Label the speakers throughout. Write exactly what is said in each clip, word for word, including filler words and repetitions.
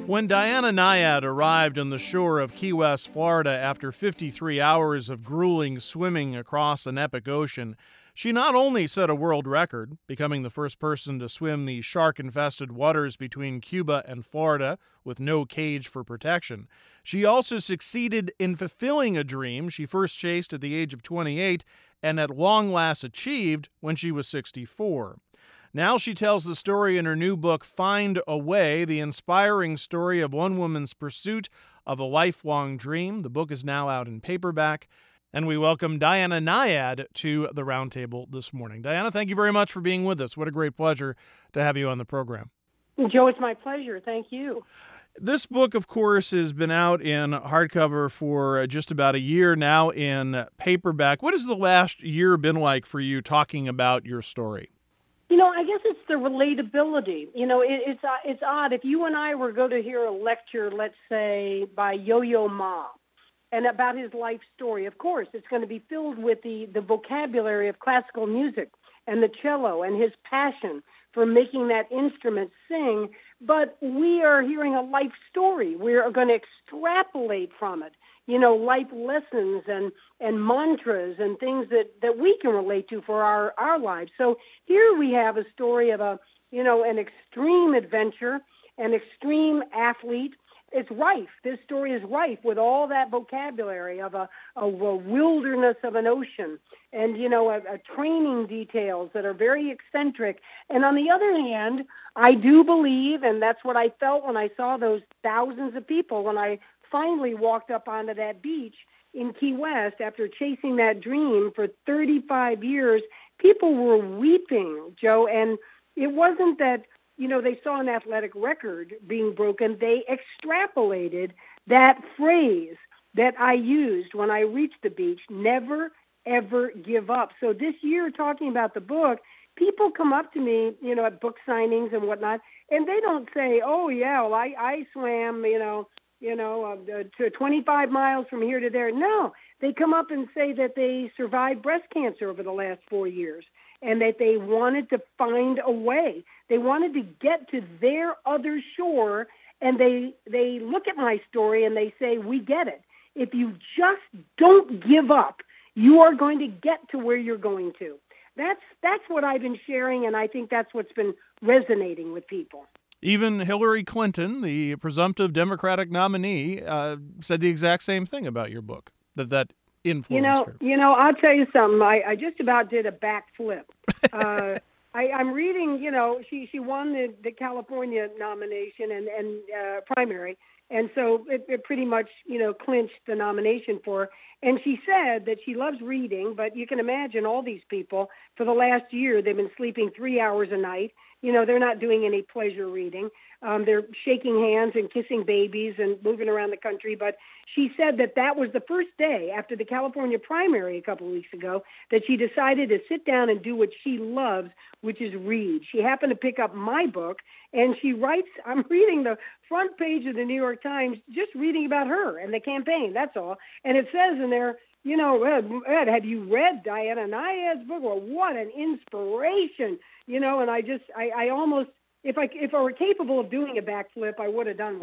Speaker 1: When Diana Nyad arrived on the shore of Key West, Florida, after fifty-three hours of grueling swimming across an epic ocean, she not only set a world record, becoming the first person to swim the shark-infested waters between Cuba and Florida with no cage for protection, she also succeeded in fulfilling a dream she first chased at the age of twenty-eight and at long last achieved when she was sixty-four. Now she tells the story in her new book, Find a Way, the inspiring story of one woman's pursuit of a lifelong dream. The book is now out in paperback, and we welcome Diana Nyad to the roundtable this morning. Diana, thank you very much for being with us. What a great pleasure to have you on the program.
Speaker 2: Joe, it's my pleasure. Thank you.
Speaker 1: This book, of course, has been out in hardcover for just about a year now in paperback. What has the last year been like for you talking about your story?
Speaker 2: You know, I guess it's the relatability. You know, it, it's uh, it's odd. If you and I were going to hear a lecture, let's say, by Yo-Yo Ma, and about his life story, of course, it's going to be filled with the, the vocabulary of classical music and the cello and his passion for making that instrument sing. But we are hearing a life story. We are going to extrapolate from it, you know, life lessons and, and mantras and things that, that we can relate to for our, our lives. So here we have a story of a, you know, an extreme adventure, an extreme athlete. It's rife. This story is rife with all that vocabulary of a, a, a wilderness of an ocean and, you know, a, a training details that are very eccentric. And on the other hand, I do believe, and that's what I felt when I saw those thousands of people when I finally walked up onto that beach in Key West after chasing that dream for thirty-five years, people were weeping, Joe, and it wasn't that, you know, they saw an athletic record being broken. They extrapolated that phrase that I used when I reached the beach, never, ever give up. So this year, talking about the book, people come up to me, you know, at book signings and whatnot, and they don't say, oh, yeah, well, I, I swam, you know, you know, uh, to twenty-five miles from here to there. No, they come up and say that they survived breast cancer over the last four years and that they wanted to find a way. They wanted to get to their other shore, and they they look at my story and they say, we get it. If you just don't give up, you are going to get to where you're going to. That's that's what I've been sharing, and I think that's what's been resonating with people.
Speaker 1: Even Hillary Clinton, the presumptive Democratic nominee, uh, said the exact same thing about your book, that that influenced
Speaker 2: you know,
Speaker 1: her.
Speaker 2: You know, I'll tell you something. I, I just about did a backflip. uh, I, I'm reading, you know, she, she won the, the California nomination and, and uh, primary, and so it, it pretty much, you know, clinched the nomination for her. And she said that she loves reading, but you can imagine all these people, for the last year, they've been sleeping three hours a night. You know, they're not doing any pleasure reading. Um, they're shaking hands and kissing babies and moving around the country. But she said that that was the first day after the California primary a couple of weeks ago that she decided to sit down and do what she loves, which is read. She happened to pick up my book, and she writes, I'm reading the front page of the New York Times, just reading about her and the campaign, that's all. And it says in there, you know, Ed, Ed, have you read Diana Nyad's book? Well, what an inspiration, you know, and I just, I, I almost, if I, if I were capable of doing a backflip, I would have done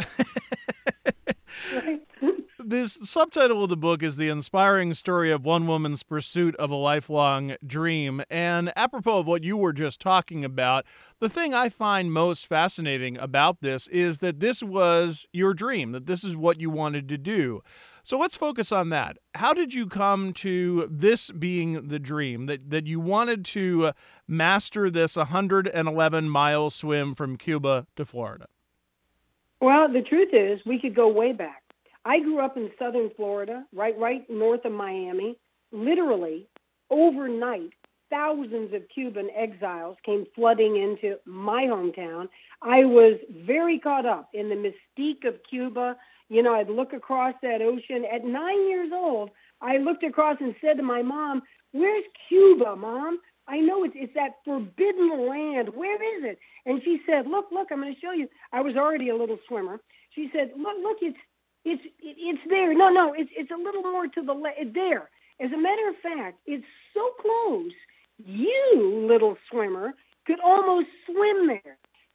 Speaker 2: one.
Speaker 1: This subtitle of the book is The Inspiring Story of One Woman's Pursuit of a Lifelong Dream. And apropos of what you were just talking about, the thing I find most fascinating about this is that this was your dream, that this is what you wanted to do. So let's focus on that. How did you come to this being the dream, that, that you wanted to master this one hundred eleven mile swim from Cuba to Florida?
Speaker 2: Well, the truth is, we could go way back. I grew up in southern Florida, right, right north of Miami. Literally, overnight, thousands of Cuban exiles came flooding into my hometown. I was very caught up in the mystique of Cuba. You know, I'd look across that ocean. At nine years old, I looked across and said to my mom, "Where's Cuba, Mom? I know it's, it's that forbidden land. Where is it?" And she said, look, look, I'm going to show you. I was already a little swimmer. She said, look, look, it's it's it's there. No, no, it's it's a little more to the left. There. As a matter of fact, it's so close, you, little swimmer, could almost swim there.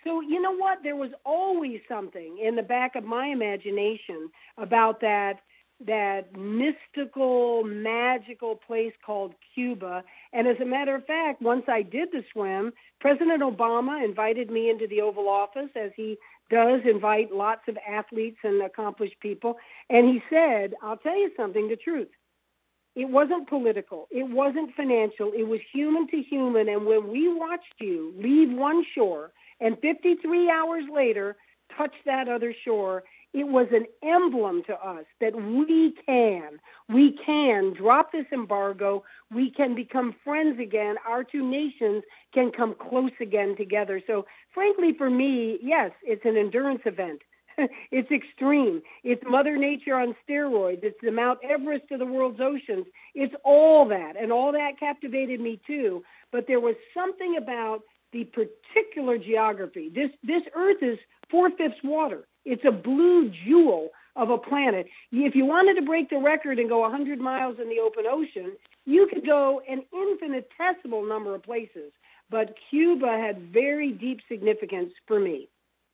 Speaker 2: So, you know what? There was always something in the back of my imagination about that that mystical, magical place called Cuba. And as a matter of fact, once I did the swim, President Obama invited me into the Oval Office, as he does invite lots of athletes and accomplished people. And he said, I'll tell you something, the truth. It wasn't political. It wasn't financial. It was human to human. And when we watched you leave one shore and fifty-three hours later touch that other shore, it was an emblem to us that we can, we can drop this embargo. We can become friends again. Our two nations can come close again together. So frankly, for me, yes, it's an endurance event. It's extreme. It's Mother Nature on steroids. It's the Mount Everest of the world's oceans. It's all that, and all that captivated me too. But there was something about the particular geography. This this Earth is four-fifths water. It's a blue jewel of a planet. If you wanted to break the record and go one hundred miles in the open ocean, you could go an infinitesimal number of places. But Cuba had very deep significance for me.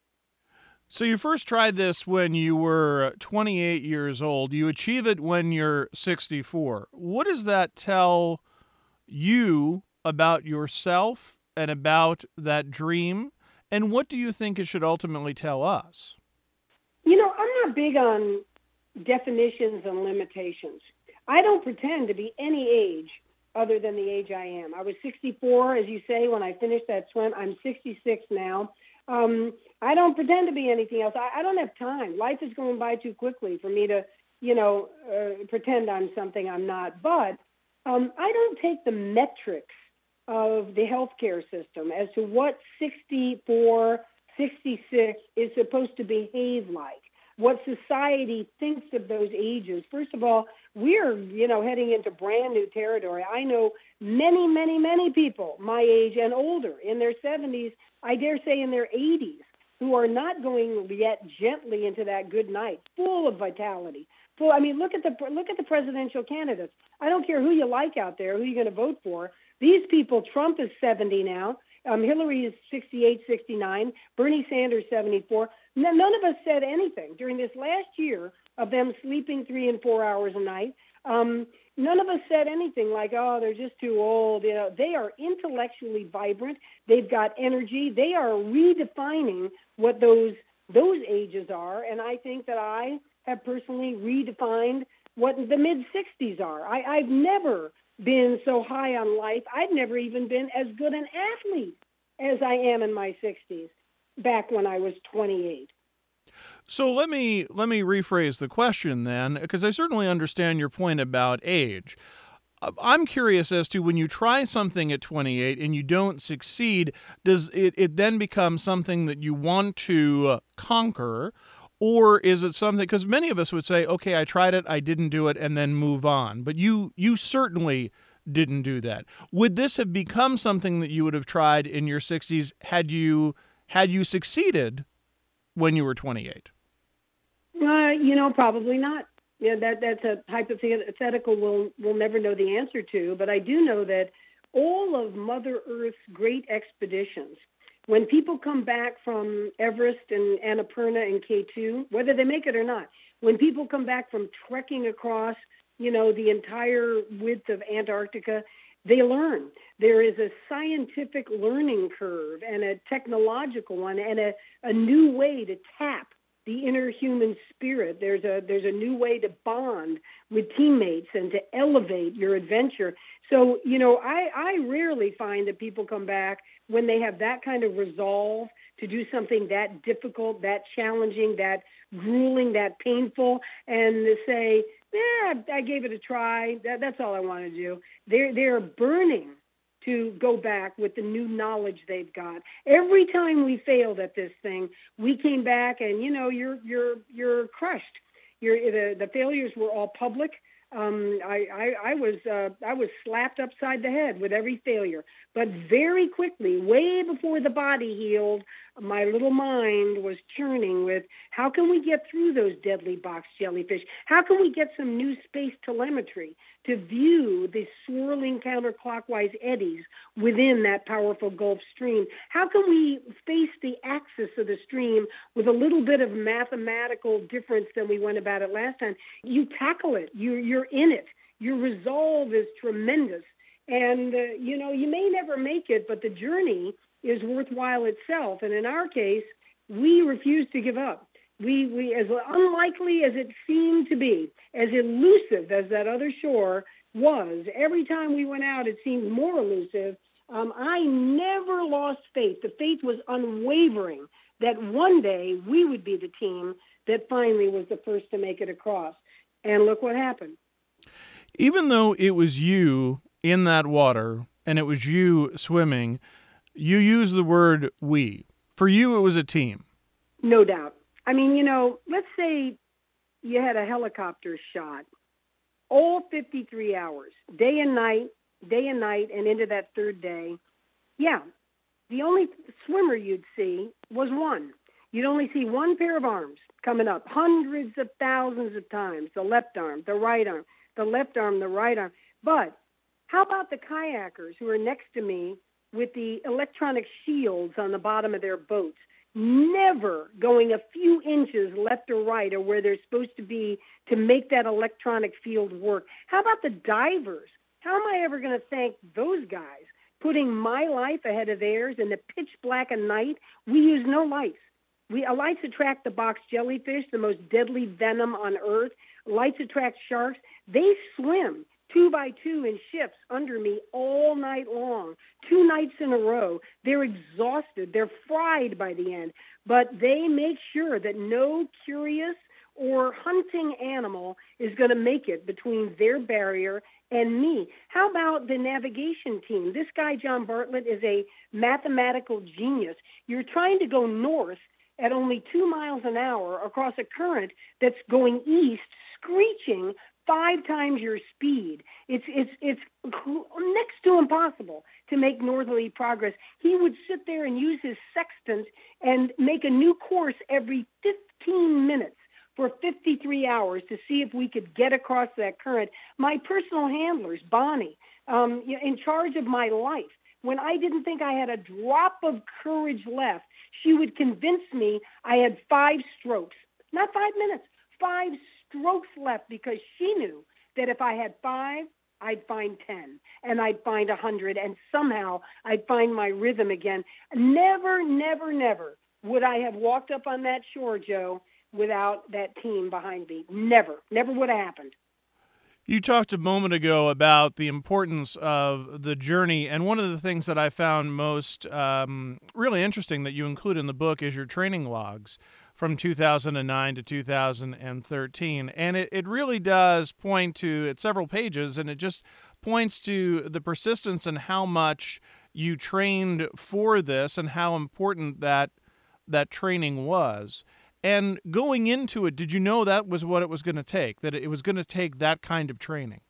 Speaker 1: So you first tried this when you were twenty-eight years old. You achieve it when you're sixty-four. What does that tell you about yourself and about that dream? And what do you think it should ultimately tell us?
Speaker 2: You know, I'm not big on definitions and limitations. I don't pretend to be any age other than the age I am. I was sixty-four, as you say, when I finished that swim. I'm sixty-six now. Um, I don't pretend to be anything else. I, I don't have time. Life is going by too quickly for me to, you know, uh, pretend I'm something I'm not. But um, I don't take the metrics of the healthcare system as to what sixty-four, sixty-six is supposed to behave like, what society thinks of those ages. First of all, we're, you know, heading into brand new territory. I know many, many, many people my age and older in their seventies, I dare say in their eighties, who are not going yet gently into that good night, full of vitality. Full, I mean, look at the look at the presidential candidates. I don't care who you like out there, who you're going to vote for. These people, Trump is seventy now. Um, Hillary is sixty-eight, sixty-nine. Bernie Sanders, seventy-four. None of us said anything during this last year of them sleeping three and four hours a night. Um, none of us said anything like, oh, they're just too old. You know, they are intellectually vibrant. They've got energy. They are redefining what those those ages are. And I think that I have personally redefined what the mid-sixties are. I, I've never been so high on life. I've never even been as good an athlete as I am in my sixties, back when I was twenty-eight.
Speaker 1: So let me let me rephrase the question then, because I certainly understand your point about age. Uh, I'm curious as to when you try something at twenty-eight and you don't succeed, does it, it then become something that you want to uh, conquer? Or is it something, because many of us would say, okay, I tried it, I didn't do it, and then move on. But you you certainly didn't do that. Would this have become something that you would have tried in your sixties had you had you succeeded when you were twenty-eight?
Speaker 2: Uh, you know, probably not. Yeah, that that's a hypothetical we'll we'll never know the answer to. But I do know that all of Mother Earth's great expeditions, when people come back from Everest and Annapurna and K two, whether they make it or not, when people come back from trekking across, you know, the entire width of Antarctica, they learn. There is a scientific learning curve and a technological one and a, a new way to tap the inner human spirit. There's a there's a new way to bond with teammates and to elevate your adventure. So, you know, I, I rarely find that people come back when they have that kind of resolve to do something that difficult, that challenging, that grueling, that painful, and to say, yeah, I gave it a try. That, that's all I want to do. They're, they're burning to go back with the new knowledge they've got. Every time we failed at this thing, we came back and, you know, you're you're you're crushed. You're, the, the failures were all public. Um, I, I, I was uh, I was slapped upside the head with every failure. But very quickly, way before the body healed, my little mind was churning with How can we get through those deadly box jellyfish? How can we get some new space telemetry to view the swirling counterclockwise eddies within that powerful Gulf Stream? How can we face the axis of the stream with a little bit of mathematical difference than we went about it last time? You tackle it. You're, you're in it. Your resolve is tremendous. And, uh, you know, you may never make it, but the journey is worthwhile itself. And in our case, we refuse to give up. We, we, as unlikely as it seemed to be, as elusive as that other shore was, every time we went out, it seemed more elusive. Um, I never lost faith. The faith was unwavering that one day we would be the team that finally was the first to make it across. And look what happened.
Speaker 1: Even though it was you in that water and it was you swimming, you use the word we. For you, it was a team.
Speaker 2: No doubt. I mean, you know, let's say you had a helicopter shot all fifty-three hours, day and night, day and night, and into that third day. Yeah, the only swimmer you'd see was one. You'd only see one pair of arms coming up hundreds of thousands of times, the left arm, the right arm, the left arm, the right arm. But how about the kayakers who are next to me with the electronic shields on the bottom of their boats, never going a few inches left or right or where they're supposed to be to make that electronic field work? How about the divers? How am I ever going to thank those guys? Putting my life ahead of theirs in the pitch black of night. We use no lights. We, uh, lights attract the box jellyfish, the most deadly venom on Earth. Lights attract sharks. They swim two by two in ships under me all night long, two nights in a row. They're exhausted. They're fried by the end. But they make sure that no curious or hunting animal is going to make it between their barrier and me. How about the navigation team? This guy, John Bartlett, is a mathematical genius. You're trying to go north at only two miles an hour across a current that's going east, screeching five times your speed. It's it's it's next to impossible to make northerly progress. He would sit there and use his sextant and make a new course every fifteen minutes for fifty-three hours to see if we could get across that current. My personal handlers, Bonnie, um, in charge of my life, when I didn't think I had a drop of courage left, she would convince me I had five strokes, not five minutes, five strokes left, because she knew that if I had five, I'd find ten, and I'd find a hundred, and somehow I'd find my rhythm again. Never, never, never would I have walked up on that shore, Joe, without that team behind me. Never, never would have happened.
Speaker 1: You talked a moment ago about the importance of the journey, and one of the things that I found most um, really interesting that you include in the book is your training logs from two thousand nine to two thousand thirteen. And it, it really does point to, it's several pages, and it just points to the persistence and how much you trained for this and how important that that training was. And going into it, did you know that was what it was going to take, that it was going to take that kind of training?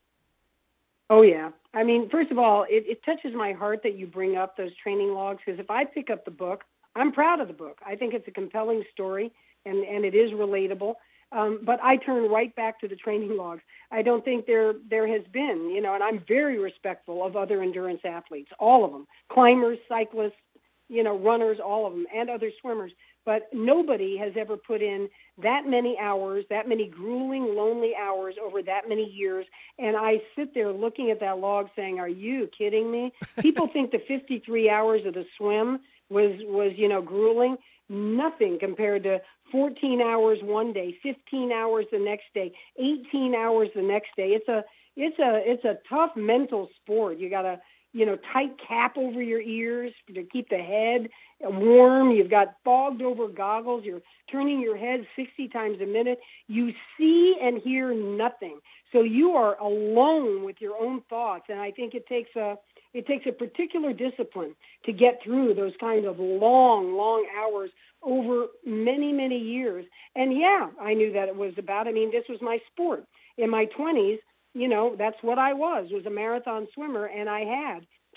Speaker 2: Oh, yeah. I mean, first of all, it, it touches my heart that you bring up those training logs, because if I pick up the book, I'm proud of the book. I think it's a compelling story, and, and it is relatable. Um, but I turn right back to the training logs. I don't think there there has been, you know, and I'm very respectful of other endurance athletes, all of them, climbers, cyclists, you know, runners, all of them, and other swimmers. But nobody has ever put in that many hours, that many grueling, lonely hours over that many years. And I sit there looking at that log saying, are you kidding me? People think the fifty-three hours of the swim was, was, you know, grueling. Nothing compared to fourteen hours one day, fifteen hours the next day, eighteen hours the next day. It's a, it's a, it's a tough mental sport. You got to, you know, tight cap over your ears to keep the head warm. You've got fogged over goggles. You're turning your head sixty times a minute. You see and hear nothing. So you are alone with your own thoughts. And I think it takes a, it takes a particular discipline to get through those kind of long, long hours over many, many years. And yeah, I knew that it was about, I mean, this was my sport. In my twenties, you know, that's what I was, was a marathon swimmer, and I had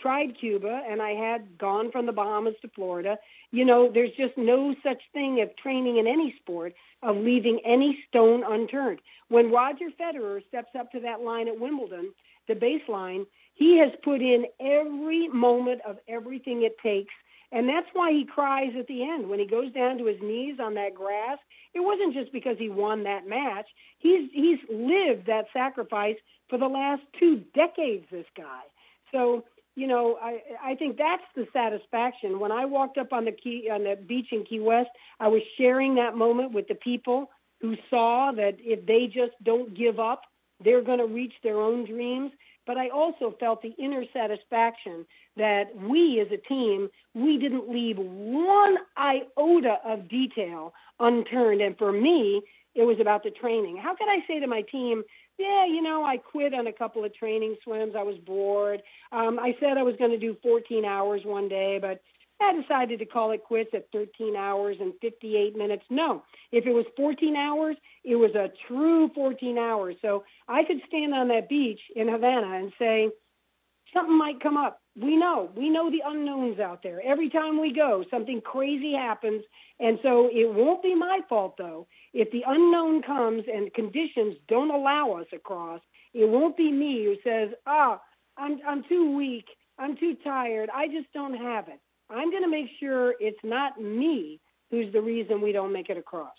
Speaker 2: tried Cuba and I had gone from the Bahamas to Florida, you know, there's just no such thing of training in any sport of leaving any stone unturned. When Roger Federer steps up to that line at Wimbledon, the baseline, he has put in every moment of everything it takes. And that's why he cries at the end when he goes down to his knees on that grass. It wasn't just because he won that match. He's he's lived that sacrifice for the last two decades, this guy. So, you know, I I think that's the satisfaction. When I walked up on the key on the beach in Key West, I was sharing that moment with the people who saw that if they just don't give up, they're going to reach their own dreams. But I also felt the inner satisfaction that we as a team, we didn't leave one iota of detail unturned. And for me, it was about the training. How could I say to my team, yeah, you know, I quit on a couple of training swims. I was bored. Um, I said I was going to do fourteen hours one day, but I decided to call it quits at thirteen hours and fifty-eight minutes. No, if it was fourteen hours, it was a true fourteen hours. So I could stand on that beach in Havana and say, something might come up. We know. We know the unknowns out there. Every time we go, something crazy happens. And so it won't be my fault, though. If the unknown comes and conditions don't allow us across, it won't be me who says, ah, I'm, I'm too weak. I'm too tired. I just don't have it. I'm going to make sure it's not me who's the reason we don't make it across.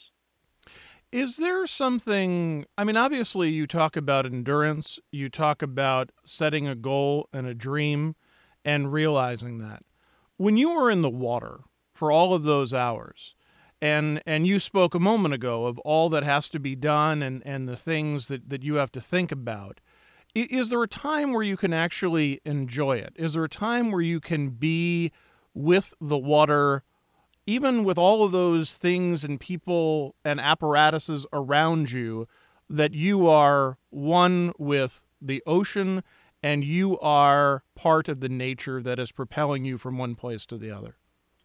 Speaker 1: Is there something, I mean, obviously you talk about endurance, you talk about setting a goal and a dream and realizing that. When you were in the water for all of those hours, and and you spoke a moment ago of all that has to be done and, and the things that, that you have to think about, is there a time where you can actually enjoy it? Is there a time where you can be with the water, even with all of those things and people and apparatuses around you, that you are one with the ocean and you are part of the nature that is propelling you from one place to the other?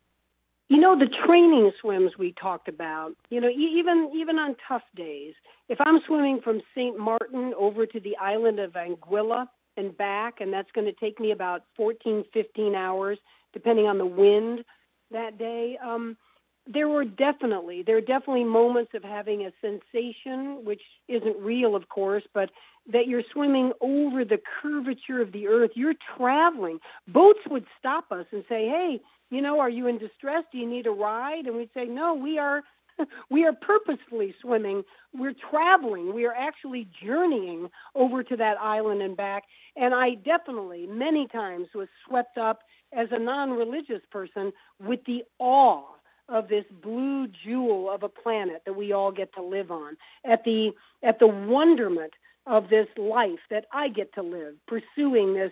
Speaker 2: You know, the training swims we talked about, you know, e- even even on tough days, if I'm swimming from Saint Martin over to the island of Anguilla and back, and that's going to take me about fourteen, fifteen hours, depending on the wind that day, um, there were definitely, there are definitely moments of having a sensation, which isn't real, of course, but that you're swimming over the curvature of the earth. You're traveling. Boats would stop us and say, hey, you know, are you in distress? Do you need a ride? And we'd say, no, we are we are purposefully swimming. We're traveling. We are actually journeying over to that island and back. And I definitely, many times, was swept up as a non-religious person with the awe of this blue jewel of a planet that we all get to live on, at the at the wonderment of this life that I get to live, pursuing this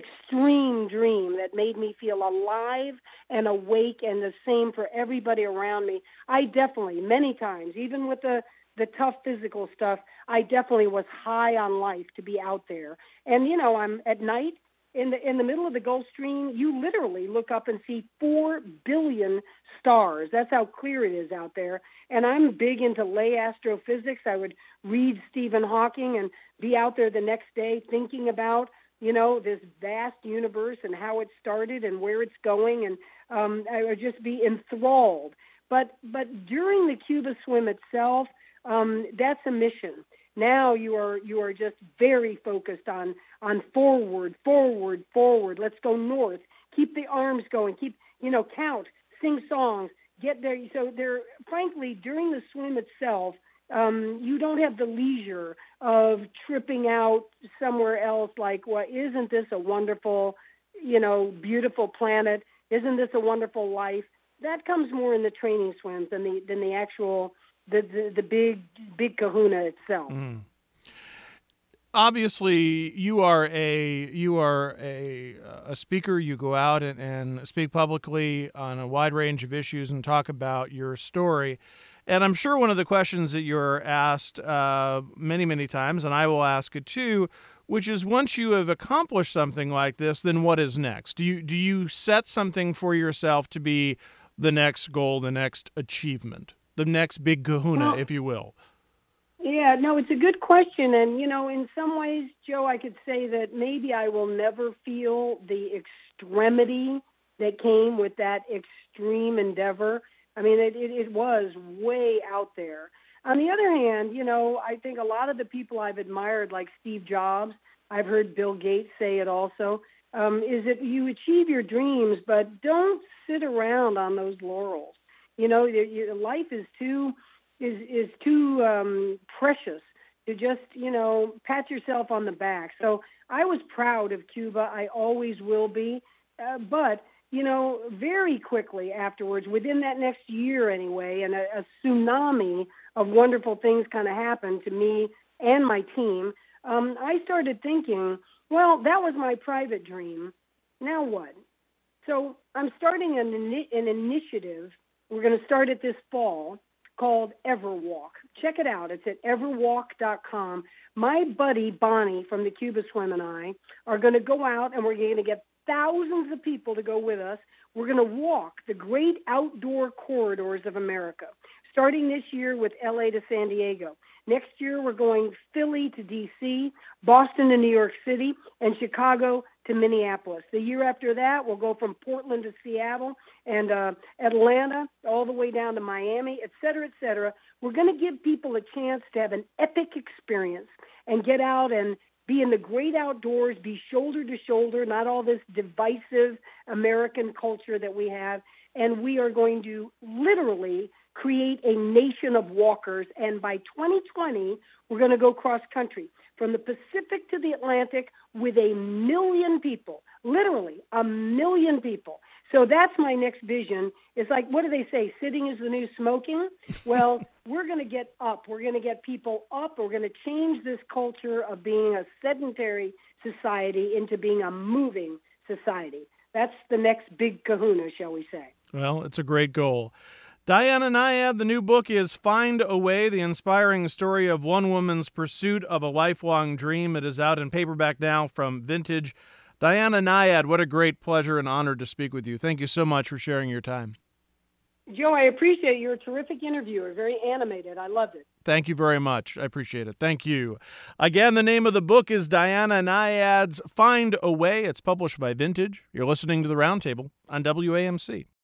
Speaker 2: extreme dream that made me feel alive and awake, and the same for everybody around me. I definitely, many times, even with the, the tough physical stuff, I definitely was high on life to be out there. And, you know, I'm at night, in the in the middle of the Gulf Stream, you literally look up and see four billion stars. That's how clear it is out there. And I'm big into lay astrophysics. I would read Stephen Hawking and be out there the next day thinking about, you know, this vast universe and how it started and where it's going. And um, I would just be enthralled. But but during the Cuba swim itself, um, that's a mission. Now you are you are just very focused on on forward, forward, forward. Let's go north. Keep the arms going. Keep, you know, count, sing songs, get there. So there, frankly, during the swim itself, um, you don't have the leisure of tripping out somewhere else. Like, well, isn't this a wonderful, you know, beautiful planet? Isn't this a wonderful life? That comes more in the training swims than the than the actual. The, the the big big kahuna itself.
Speaker 1: Mm. Obviously, you are a you are a a speaker. You go out and, and speak publicly on a wide range of issues and talk about your story. And I'm sure one of the questions that you're asked uh, many many times, and I will ask it too, which is, once you have accomplished something like this, then what is next? Do you do you set something for yourself to be the next goal, the next achievement, the next big kahuna,
Speaker 2: well,
Speaker 1: if you will?
Speaker 2: Yeah, no, it's a good question. And, you know, in some ways, Joe, I could say that maybe I will never feel the extremity that came with that extreme endeavor. I mean, it, it, it was way out there. On the other hand, you know, I think a lot of the people I've admired, like Steve Jobs, I've heard Bill Gates say it also, um, is that you achieve your dreams, but don't sit around on those laurels. You know, your, your life is too is is too um, precious to just, you know, pat yourself on the back. So I was proud of Cuba. I always will be. Uh, but, you know, very quickly afterwards, within that next year anyway, and a, a tsunami of wonderful things kind of happened to me and my team, um, I started thinking, well, that was my private dream. Now what? So I'm starting an, an initiative. We're going to start it this fall, called Everwalk. Check it out. It's at everwalk dot com. My buddy Bonnie from the Cuba Swim and I are going to go out, and we're going to get thousands of people to go with us. We're going to walk the great outdoor corridors of America, starting this year with L A to San Diego. Next year, we're going Philly to D C, Boston to New York City, and Chicago to Minneapolis. The year after that, we'll go from Portland to Seattle and uh, Atlanta all the way down to Miami, et cetera, et cetera. We're going to give people a chance to have an epic experience and get out and be in the great outdoors, be shoulder to shoulder, not all this divisive American culture that we have. And we are going to literally create a nation of walkers. And by twenty twenty, we're going to go cross country from the Pacific to the Atlantic with a million people, literally a million people. So that's my next vision. It's like, what do they say? Sitting is the new smoking. Well, we're going to get up. We're going to get people up. We're going to change this culture of being a sedentary society into being a moving society. That's the next big kahuna, shall we say.
Speaker 1: Well, it's a great goal. Diana Nyad, the new book is Find a Way, the inspiring story of one woman's pursuit of a lifelong dream. It is out in paperback now from Vintage. Diana Nyad, what a great pleasure and honor to speak with you. Thank you so much for sharing your time.
Speaker 2: Joe, I appreciate it. You're a terrific interviewer, very animated. I loved it.
Speaker 1: Thank you very much. I appreciate it. Thank you. Again, the name of the book is Diana Nyad's Find a Way. It's published by Vintage. You're listening to The Roundtable on W A M C.